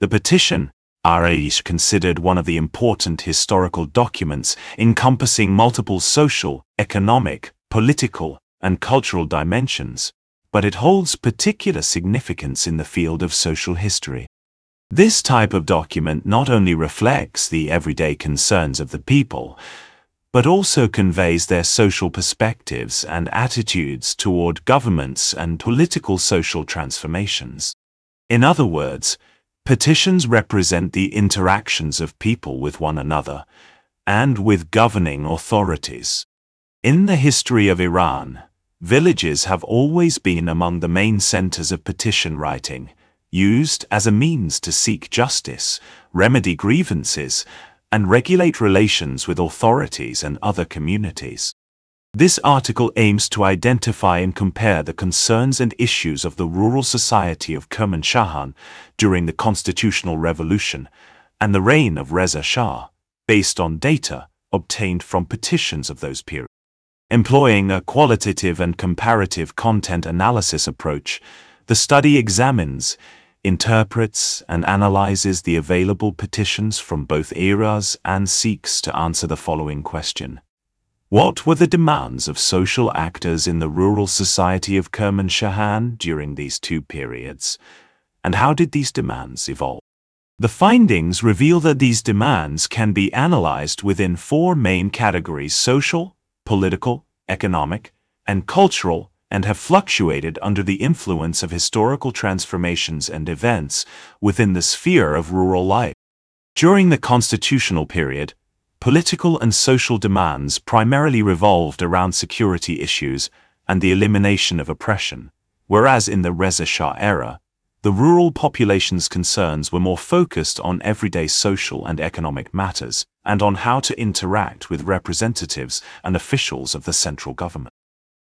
The petition is considered one of the important historical documents encompassing multiple social, economic, political, and cultural dimensions, but it holds particular significance in the field of social history. This type of document not only reflects the everyday concerns of the people, but also conveys their social perspectives and attitudes toward governments and political social transformations. In other words, petitions represent the interactions of people with one another and with governing authorities. In the history of Iran, villages have always been among the main centers of petition writing, used as a means to seek justice, remedy grievances, and regulate relations with authorities and other communities. This article aims to identify and compare the concerns and issues of the rural society of Kermanshah during the Constitutional Revolution and the reign of Reza Shah, based on data obtained from petitions of those periods. Employing a qualitative and comparative content analysis approach, the study examines, interprets, and analyzes the available petitions from both eras and seeks to answer the following question. What were the demands of social actors in the rural society of Kermanshah during these two periods, and how did these demands evolve? The findings reveal that these demands can be analyzed within four main categories: social, political, economic, and cultural, and have fluctuated under the influence of historical transformations and events within the sphere of rural life. During the constitutional period, political and social demands primarily revolved around security issues and the elimination of oppression, whereas in the Reza Shah era, the rural population's concerns were more focused on everyday social and economic matters and on how to interact with representatives and officials of the central government.